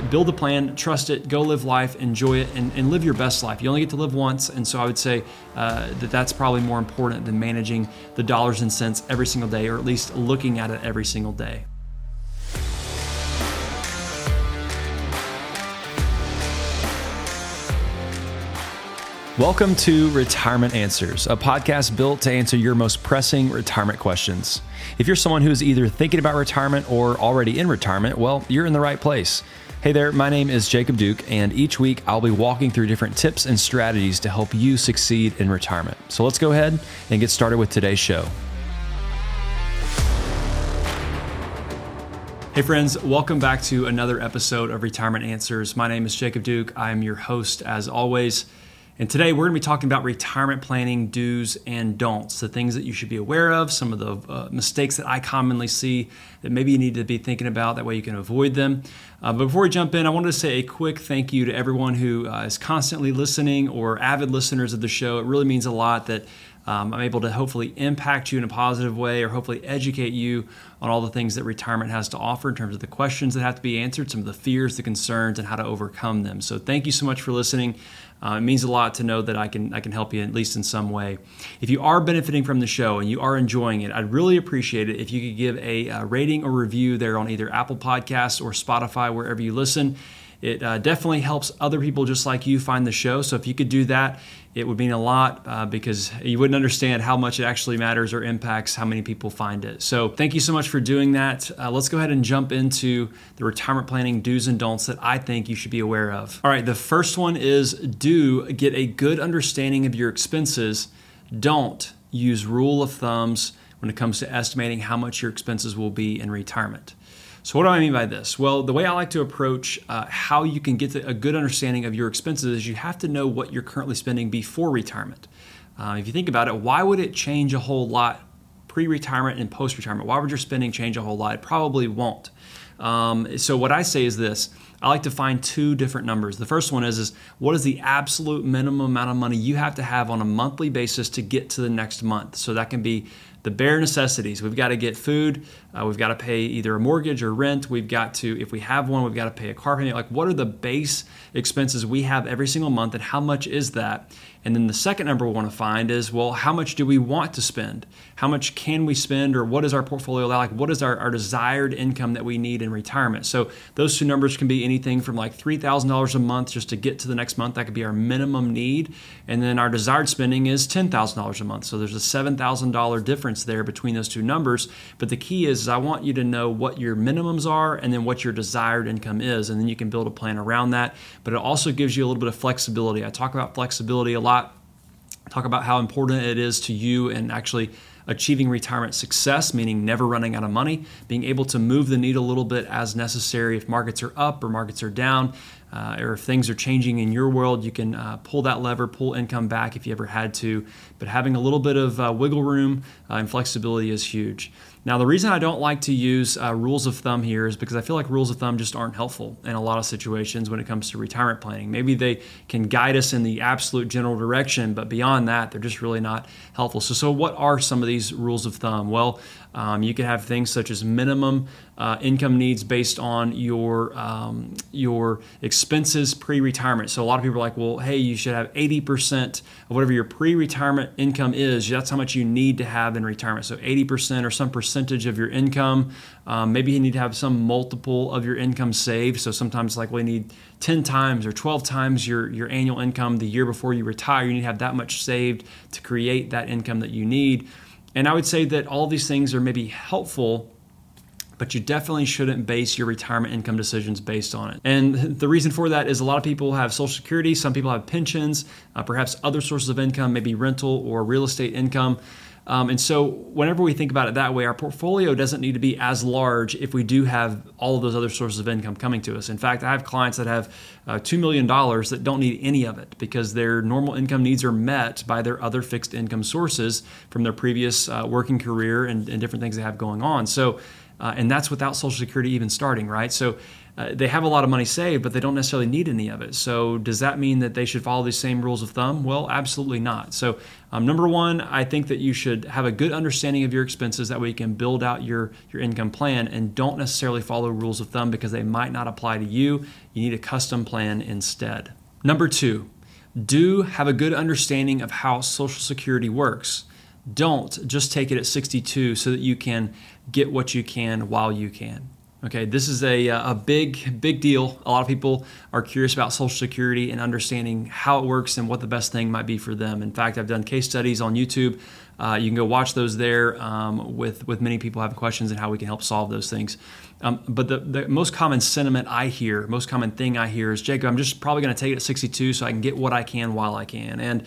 build a plan, trust it, go live life, enjoy it, and live your best life. You only get to live once, and so I would say that's probably more important than managing the dollars and cents every single day, or at least looking at it every single day. Welcome to Retirement Answers, a podcast built to answer your most pressing retirement questions. If you're someone who's either thinking about retirement or already in retirement, well, you're in the right place. Hey there, my name is Jacob Duke, and each week I'll be walking through different tips and strategies to help you succeed in retirement. So let's go ahead and get started with today's show. Hey friends, welcome back to another episode of Retirement Answers. My name is Jacob Duke. I am your host as always. And today we're going to be talking about retirement planning do's and don'ts, the things that you should be aware of, some of the mistakes that I commonly see that maybe you need to be thinking about, that way you can avoid them. But before we jump in, I wanted to say a quick thank you to everyone who is constantly listening or avid listeners of the show. It really means a lot that I'm able to hopefully impact you in a positive way, or hopefully educate you on all the things that retirement has to offer in terms of the questions that have to be answered, some of the fears, the concerns, and how to overcome them. So thank you so much for listening. It means a lot to know that I can help you at least in some way. If you are benefiting from the show and you are enjoying it, I'd really appreciate it if you could give a rating or review there on either Apple Podcasts or Spotify, wherever you listen. It definitely helps other people just like you find the show. So if you could do that, it would mean a lot because you wouldn't understand how much it actually matters or impacts how many people find it. So thank you so much for doing that. Let's go ahead and jump into the retirement planning do's and don'ts that I think you should be aware of. All right, the first one is do get a good understanding of your expenses. Don't use rule of thumbs when it comes to estimating how much your expenses will be in retirement. So what do I mean by this? Well, the way I like to approach how you can get a good understanding of your expenses is you have to know what you're currently spending before retirement. If you think about it, why would it change a whole lot pre-retirement and post-retirement? Why would your spending change a whole lot? It probably won't. So what I say is this. I like to find two different numbers. The first one is what is the absolute minimum amount of money you have to have on a monthly basis to get to the next month? So that can be the bare necessities. We've got to get food. We've got to pay either a mortgage or rent. We've got to, if we have one, we've got to pay a car payment. Like, what are the base expenses we have every single month, and how much is that? And then the second number we want to find is, well, how much do we want to spend? How much can we spend, or what is our portfolio like? What is our desired income that we need in retirement? So those two numbers can be anything from like $3,000 a month just to get to the next month. That could be our minimum need. And then our desired spending is $10,000 a month. So there's a $7,000 difference there between those two numbers. But the key is I want you to know what your minimums are and then what your desired income is. And then you can build a plan around that. But it also gives you a little bit of flexibility. I talk about flexibility a lot. Talk about how important it is to you and actually achieving retirement success, meaning never running out of money, being able to move the needle a little bit as necessary. If markets are up or markets are down, or if things are changing in your world, you can pull that lever, pull income back if you ever had to. But having a little bit of wiggle room and flexibility is huge. Now, the reason I don't like to use rules of thumb here is because I feel like rules of thumb just aren't helpful in a lot of situations when it comes to retirement planning. Maybe they can guide us in the absolute general direction, but beyond that, they're just really not helpful. So what are some of these rules of thumb? Well, you can have things such as minimum income needs based on your expenses pre-retirement. So a lot of people are like, well, hey, you should have 80% of whatever your pre-retirement income is. That's how much you need to have in retirement. So 80% or some percentage of your income. Maybe you need to have some multiple of your income saved. So sometimes like we need 10 times or 12 times your annual income the year before you retire. You need to have that much saved to create that income that you need. And I would say that all these things are maybe helpful, but you definitely shouldn't base your retirement income decisions based on it. And the reason for that is a lot of people have Social Security, some people have pensions, perhaps other sources of income, maybe rental or real estate income. And so whenever we think about it that way, our portfolio doesn't need to be as large if we do have all of those other sources of income coming to us. In fact, I have clients that have $2 million that don't need any of it because their normal income needs are met by their other fixed income sources from their previous working career and different things they have going on. So And that's without Social Security even starting, right? So they have a lot of money saved, but they don't necessarily need any of it. So does that mean that they should follow these same rules of thumb? Well, absolutely not. So number one, I think that you should have a good understanding of your expenses. That way you can build out your income plan, and don't necessarily follow rules of thumb because they might not apply to you. You need a custom plan instead. Number two, do have a good understanding of how Social Security works. Don't just take it at 62 so that you can get what you can while you can. Okay, this is a big deal. A lot of people are curious about Social Security and understanding how it works and what the best thing might be for them. In fact, I've done case studies on YouTube. You can go watch those there with many people having questions and how we can help solve those things. But the most common sentiment I hear, most common thing I hear is, Jacob, I'm just probably going to take it at 62 so I can get what I can while I can. And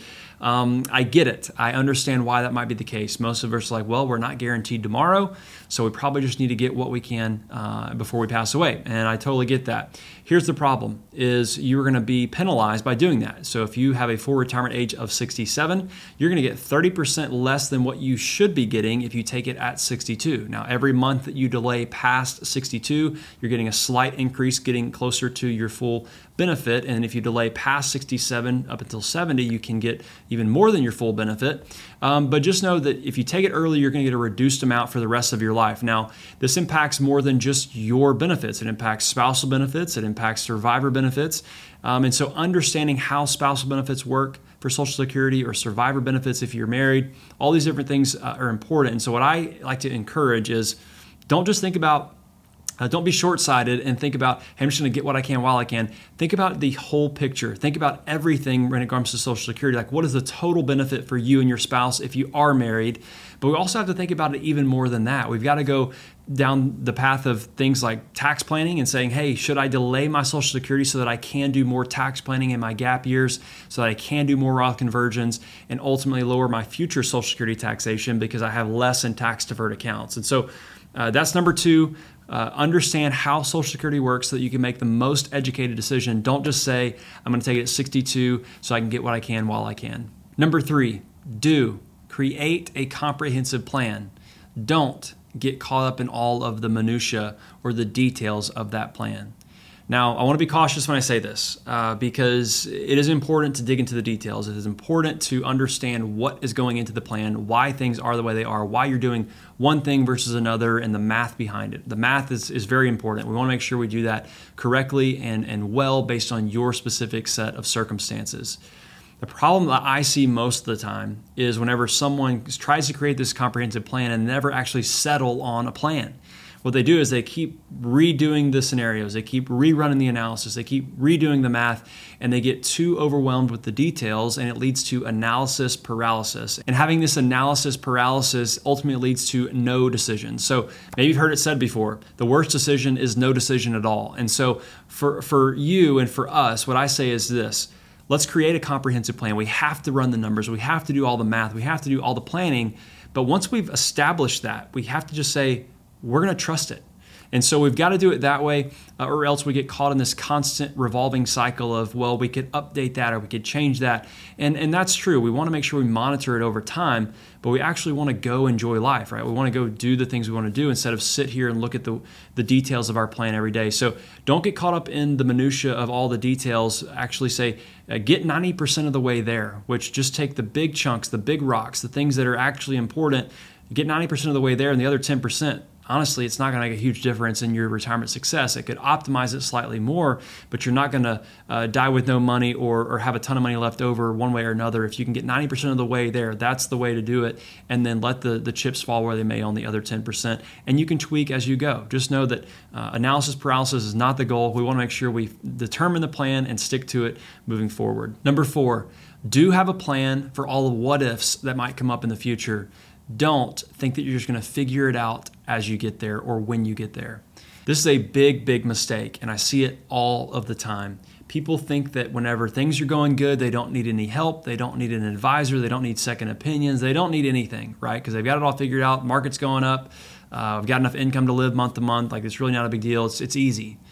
I get it. I understand why that might be the case. Most of us are like, well, we're not guaranteed tomorrow, so we probably just need to get what we can before we pass away. And I totally get that. Here's the problem, is you're going to be penalized by doing that. So if you have a full retirement age of 67, you're going to get 30% less than what you should be getting if you take it at 62. Now, every month that you delay past 62, you're getting a slight increase, getting closer to your full benefit. And if you delay past 67 up until 70, you can get even more than your full benefit. But just know that if you take it early, you're going to get a reduced amount for the rest of your life. Now, this impacts more than just your benefits. It impacts spousal benefits. It impacts survivor benefits. And so understanding how spousal benefits work for Social Security, or survivor benefits if you're married, all these different things are important. And so what I like to encourage is, don't just think about don't be short-sighted and think about, hey, I'm just going to get what I can while I can. Think about the whole picture. Think about everything when it comes to Social Security. Like, what is the total benefit for you and your spouse if you are married? But we also have to think about it even more than that. We've got to go down the path of things like tax planning and saying, hey, should I delay my Social Security so that I can do more tax planning in my gap years, so that I can do more Roth conversions and ultimately lower my future Social Security taxation because I have less in tax-deferred accounts? And so that's number two. Understand how Social Security works so that you can make the most educated decision. Don't just say, I'm going to take it at 62 so I can get what I can while I can. Number three, do create a comprehensive plan. Don't get caught up in all of the minutia or the details of that plan. Now, I want to be cautious when I say this because it is important to dig into the details. It is important to understand what is going into the plan, why things are the way they are, why you're doing one thing versus another, and the math behind it. The math is very important. We want to make sure we do that correctly and well based on your specific set of circumstances. The problem that I see most of the time is whenever someone tries to create this comprehensive plan and never actually settle on a plan. What they do is they keep redoing the scenarios, they keep rerunning the analysis, they keep redoing the math, and they get too overwhelmed with the details, and it leads to analysis paralysis. And having this analysis paralysis ultimately leads to no decision. So maybe you've heard it said before, the worst decision is no decision at all. And so for you and for us, what I say is this: let's create a comprehensive plan. We have to run the numbers, we have to do all the math, we have to do all the planning. But once we've established that, we have to just say, we're going to trust it. And so we've got to do it that way, or else we get caught in this constant revolving cycle of, well, we could update that or we could change that. And that's true. We want to make sure we monitor it over time, but we actually want to go enjoy life, right? We want to go do the things we want to do instead of sit here and look at the details of our plan every day. So don't get caught up in the minutia of all the details. Actually say, get 90% of the way there, which just take the big chunks, the big rocks, the things that are actually important, get 90% of the way there, and the other 10%. Honestly, it's not going to make a huge difference in your retirement success. It could optimize it slightly more, but you're not going to die with no money or have a ton of money left over one way or another. If you can get 90% of the way there, that's the way to do it. And then let the chips fall where they may on the other 10%. And you can tweak as you go. Just know that analysis paralysis is not the goal. We want to make sure we determine the plan and stick to it moving forward. Number four, do have a plan for all the what ifs that might come up in the future. Don't think that you're just going to figure it out as you get there or when you get there. This is a big mistake, and I see it all of the time. People think that whenever things are going good, they don't need any help, they don't need an advisor, they don't need second opinions, they don't need anything, right? Because they've got it all figured out, market's going up, I've got enough income to live month to month, like it's really not a big deal, it's easy.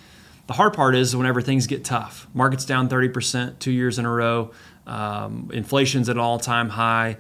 The hard part is whenever things get tough. Market's down 30% 2 years in a row. Inflation's at an all-time high.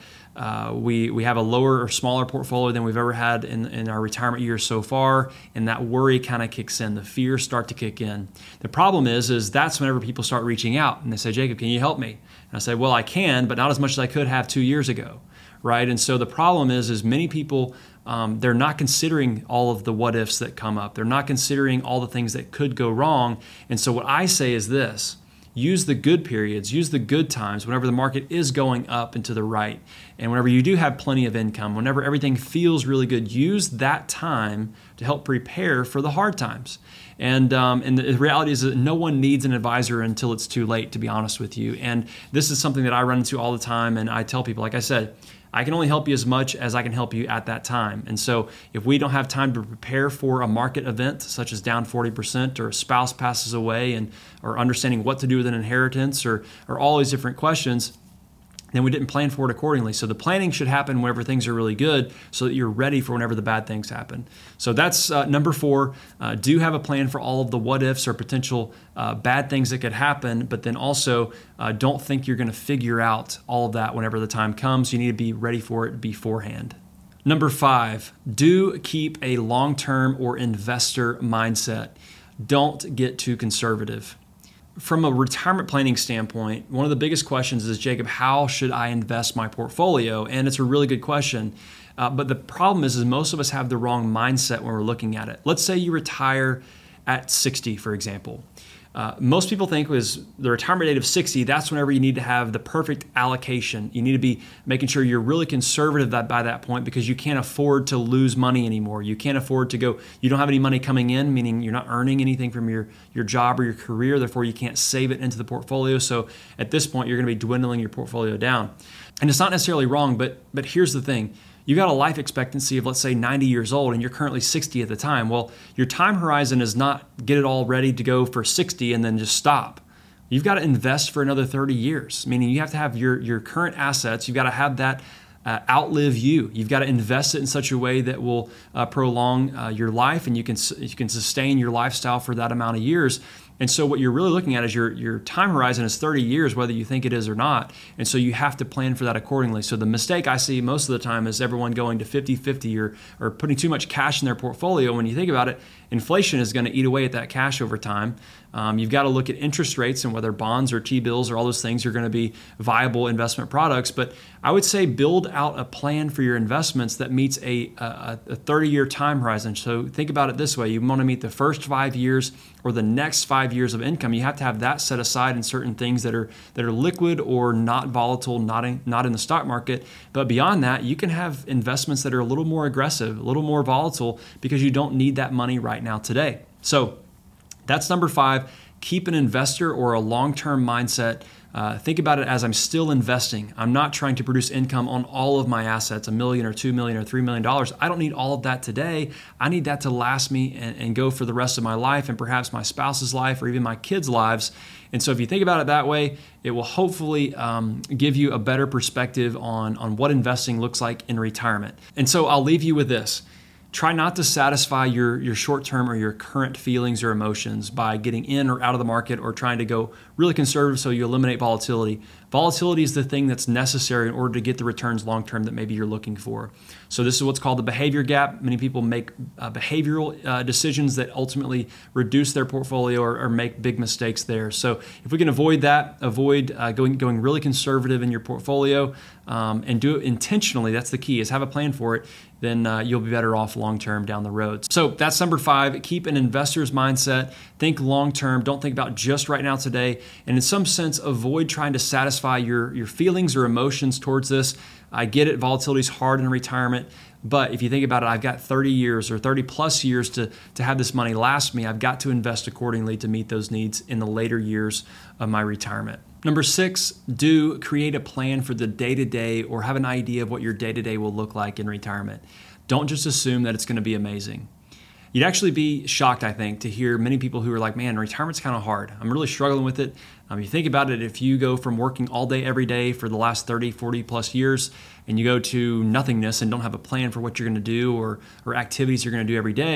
We have a lower or smaller portfolio than we've ever had in our retirement years so far, and that worry kind of kicks in. The fears start to kick in. The problem is that's whenever people start reaching out and they say, Jacob, can you help me? And I say, well, I can, but not as much as I could have 2 years ago, right? And so the problem is many people, they're not considering all of the what ifs that come up. They're not considering all the things that could go wrong. And so what I say is this: use the good periods, use the good times whenever the market is going up and to the right. And whenever you do have plenty of income, whenever everything feels really good, use that time to help prepare for the hard times. And the reality is that no one needs an advisor until it's too late, to be honest with you. And this is something that I run into all the time. And I tell people, like I said, I can only help you as much as I can help you at that time. And so if we don't have time to prepare for a market event such as down 40% or a spouse passes away or understanding what to do with an inheritance or all these different questions, then we didn't plan for it accordingly. So the planning should happen whenever things are really good so that you're ready for whenever the bad things happen. So that's number 4. Do have a plan for all of the what ifs or potential bad things that could happen, but then also don't think you're going to figure out all of that whenever the time comes. You need to be ready for it beforehand. Number 5, do keep a long-term or investor mindset. Don't get too conservative. From a retirement planning standpoint, one of the biggest questions is, Jacob, how should I invest my portfolio? And it's a really good question. But the problem is most of us have the wrong mindset when we're looking at it. Let's say you retire at 60, for example. Most people think was the retirement date of 60, that's whenever you need to have the perfect allocation. You need to be making sure you're really conservative by that point because you can't afford to lose money anymore. You can't afford to you don't have any money coming in, meaning you're not earning anything from your job or your career, therefore you can't save it into the portfolio. So at this point, you're going to be dwindling your portfolio down. And it's not necessarily wrong, but here's the thing. You got a life expectancy of, let's say, 90 years old, and you're currently 60 at the time. Well, your time horizon is not get it all ready to go for 60 and then just stop. You've got to invest for another 30 years, meaning you have to have your current assets. You've got to have that outlive you. You've got to invest it in such a way that will prolong your life, and you can sustain your lifestyle for that amount of years. And so what you're really looking at is your time horizon is 30 years, whether you think it is or not. And so you have to plan for that accordingly. So the mistake I see most of the time is everyone going to 50-50 or putting too much cash in their portfolio. When you think about it, inflation is going to eat away at that cash over time. You've got to look at interest rates and whether bonds or T-bills or all those things are going to be viable investment products. But I would say build out a plan for your investments that meets a 30-year time horizon. So think about it this way. You want to meet the first 5 years or the next 5 years of income. You have to have that set aside in certain things that are liquid or not volatile, not in the stock market. But beyond that, you can have investments that are a little more aggressive, a little more volatile because you don't need that money right now today. So that's number 5. Keep an investor or a long-term mindset. Think about it as I'm still investing. I'm not trying to produce income on all of my assets, $1 million or $2 million or $3 million. I don't need all of that today. I need that to last me and go for the rest of my life and perhaps my spouse's life or even my kids' lives. And so if you think about it that way, it will hopefully give you a better perspective on what investing looks like in retirement. And so I'll leave you with this. Try not to satisfy your short-term or your current feelings or emotions by getting in or out of the market or trying to go really conservative so you eliminate volatility. Volatility is the thing that's necessary in order to get the returns long-term that maybe you're looking for. So this is what's called the behavior gap. Many people make behavioral decisions that ultimately reduce their portfolio or make big mistakes there. So if we can avoid that, avoid going really conservative in your portfolio and do it intentionally, that's the key, is have a plan for it, then you'll be better off long-term down the road. So that's number 5. Keep an investor's mindset. Think long-term. Don't think about just right now today. And in some sense, avoid trying to satisfy your feelings or emotions towards this. I get it. Volatility is hard in retirement. But if you think about it, I've got 30 years or 30 plus years to have this money last me. I've got to invest accordingly to meet those needs in the later years of my retirement. Number 6, do create a plan for the day-to-day or have an idea of what your day-to-day will look like in retirement. Don't just assume that it's going to be amazing. You'd actually be shocked, I think, to hear many people who are like, man, retirement's kind of hard. I'm really struggling with it. You think about it, if you go from working all day, every day for the last 30, 40 plus years, and you go to nothingness and don't have a plan for what you're going to do or activities you're going to do every day,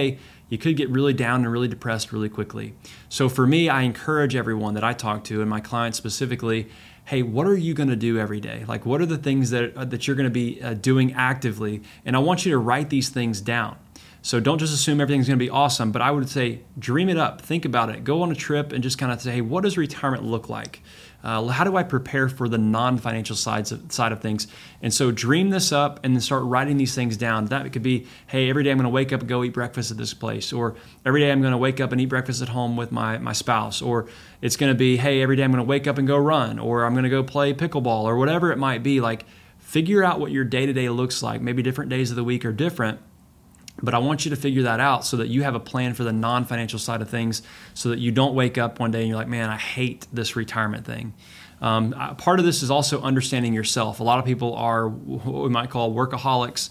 you could get really down and really depressed really quickly. So for me, I encourage everyone that I talk to, and my clients specifically, hey, what are you going to do every day? Like, what are the things that you're going to be doing actively? And I want you to write these things down. So don't just assume everything's going to be awesome, but I would say dream it up, think about it, go on a trip and just kind of say, hey, what does retirement look like? How do I prepare for the non-financial side of things? And so dream this up and then start writing these things down. That could be, hey, every day I'm going to wake up and go eat breakfast at this place. Or every day I'm going to wake up and eat breakfast at home with my spouse. Or it's going to be, hey, every day I'm going to wake up and go run. Or I'm going to go play pickleball or whatever it might be. Like, figure out what your day-to-day looks like. Maybe different days of the week are different. But I want you to figure that out so that you have a plan for the non-financial side of things so that you don't wake up one day and you're like, man, I hate this retirement thing. Part of this is also understanding yourself. A lot of people are what we might call workaholics.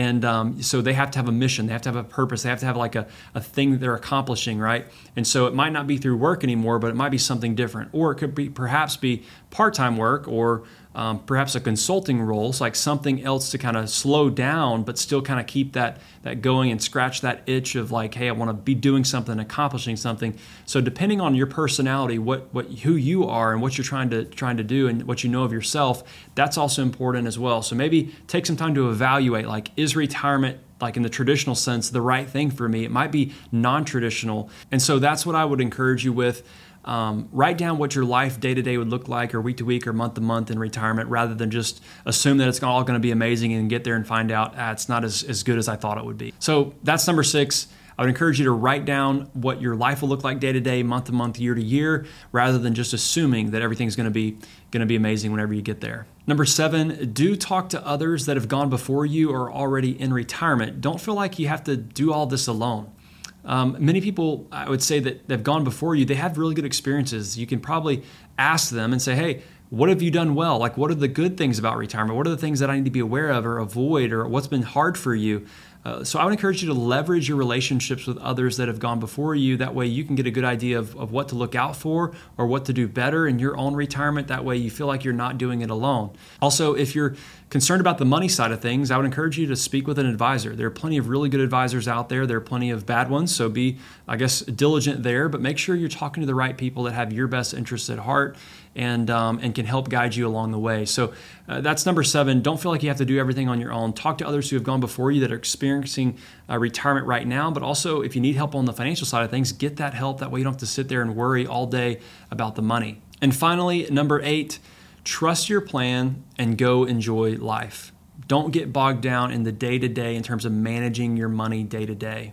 And so they have to have a mission. They have to have a purpose. They have to have like a thing that they're accomplishing, right? And so it might not be through work anymore, but it might be something different. Or it could be perhaps be part-time work or perhaps a consulting role, so like something else to kind of slow down, but still kind of keep that going and scratch that itch of like, hey, I want to be doing something, accomplishing something. So depending on your personality, who you are and what you're trying to do and what you know of yourself, that's also important as well. So maybe take some time to evaluate, like, is retirement, like in the traditional sense, the right thing for me? It might be non-traditional. And so that's what I would encourage you with. Write down what your life day to day would look like, or week to week, or month to month in retirement, rather than just assume that it's all going to be amazing and get there and find out it's not as good as I thought it would be. So that's number 6. I would encourage you to write down what your life will look like day to day, month to month, year to year, rather than just assuming that everything's going to be amazing whenever you get there. Number 7, do talk to others that have gone before you or already in retirement. Don't feel like you have to do all this alone. Many people, I would say, that have gone before you, they have really good experiences. You can probably ask them and say, hey, what have you done well? Like, what are the good things about retirement? What are the things that I need to be aware of or avoid, or what's been hard for you? So I would encourage you to leverage your relationships with others that have gone before you. That way you can get a good idea of what to look out for or what to do better in your own retirement. That way you feel like you're not doing it alone. Also, if you're concerned about the money side of things, I would encourage you to speak with an advisor. There are plenty of really good advisors out there. There are plenty of bad ones. So be, diligent there, but make sure you're talking to the right people that have your best interests at heart and can help guide you along the way. So that's number 7. Don't feel like you have to do everything on your own. Talk to others who have gone before you that are experiencing retirement right now, but also if you need help on the financial side of things, get that help. That way you don't have to sit there and worry all day about the money. And finally, number 8, trust your plan and go enjoy life. Don't get bogged down in the day-to-day in terms of managing your money day-to-day.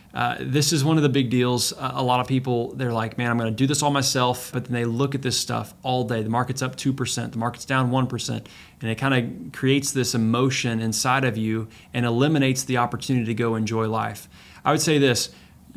This is one of the big deals. A lot of people, they're like, man, I'm going to do this all myself. But then they look at this stuff all day. The market's up 2%, the market's down 1%. And it kind of creates this emotion inside of you and eliminates the opportunity to go enjoy life. I would say this.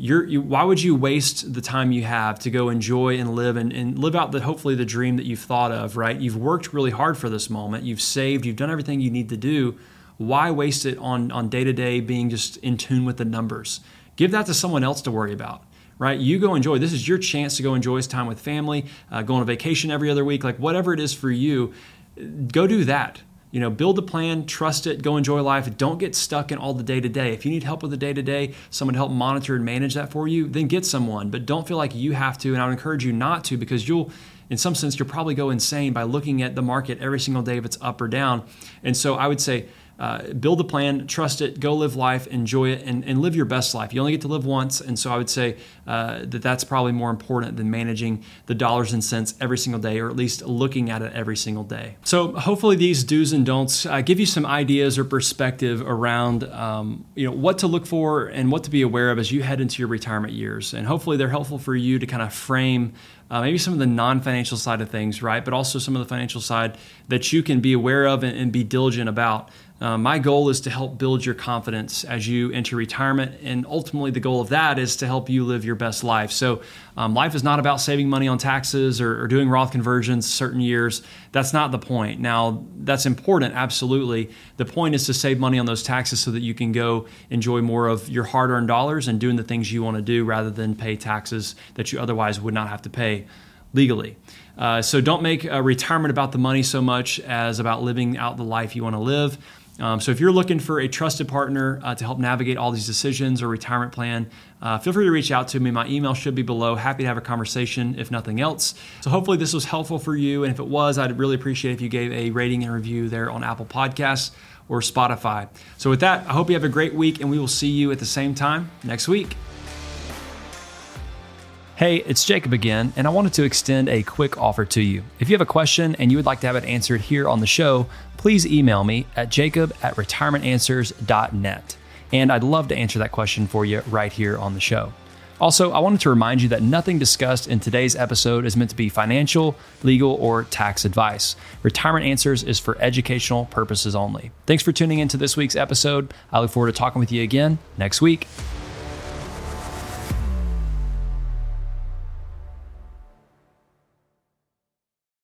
Why would you waste the time you have to go enjoy and live and live out hopefully the dream that you've thought of, right? You've worked really hard for this moment. You've saved. You've done everything you need to do. Why waste it on day-to-day being just in tune with the numbers? Give that to someone else to worry about, right? You go enjoy. This is your chance to go enjoy time with family, go on a vacation every other week, like whatever it is for you, go do that. Build a plan, trust it, go enjoy life. Don't get stuck in all the day-to-day. If you need help with the day-to-day, someone to help monitor and manage that for you, then get someone. But don't feel like you have to, and I would encourage you not to, because in some sense, you'll probably go insane by looking at the market every single day if it's up or down. And so I would say, build a plan, trust it, go live life, enjoy it, and live your best life. You only get to live once, and so I would say that's probably more important than managing the dollars and cents every single day, or at least looking at it every single day. So hopefully these do's and don'ts give you some ideas or perspective around what to look for and what to be aware of as you head into your retirement years. And hopefully they're helpful for you to kind of frame maybe some of the non-financial side of things, right? But also some of the financial side that you can be aware of and be diligent about. My goal is to help build your confidence as you enter retirement, and ultimately the goal of that is to help you live your best life. So life is not about saving money on taxes or doing Roth conversions certain years. That's not the point. Now, that's important, absolutely. The point is to save money on those taxes so that you can go enjoy more of your hard-earned dollars and doing the things you want to do rather than pay taxes that you otherwise would not have to pay legally. So don't make retirement about the money so much as about living out the life you want to live. So if you're looking for a trusted partner to help navigate all these decisions or retirement plan, feel free to reach out to me. My email should be below. Happy to have a conversation if nothing else. So hopefully this was helpful for you. And if it was, I'd really appreciate if you gave a rating and review there on Apple Podcasts or Spotify. So with that, I hope you have a great week, and we will see you at the same time next week. Hey, it's Jacob again, and I wanted to extend a quick offer to you. If you have a question and you would like to have it answered here on the show, please email me at jacob@retirementanswers.net. And I'd love to answer that question for you right here on the show. Also, I wanted to remind you that nothing discussed in today's episode is meant to be financial, legal, or tax advice. Retirement Answers is for educational purposes only. Thanks for tuning into this week's episode. I look forward to talking with you again next week.